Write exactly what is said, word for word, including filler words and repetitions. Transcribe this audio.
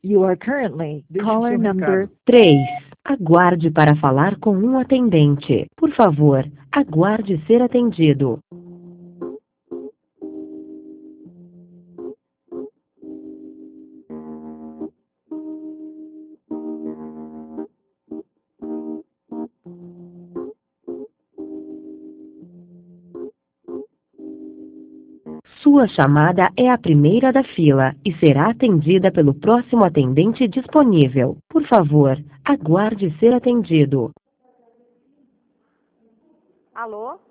You are currently Caller number três. Aguarde para falar com um atendente. Por favor, aguarde ser atendido. Sua chamada é a primeira da fila e será atendida pelo próximo atendente disponível. Por favor, aguarde ser atendido. Alô?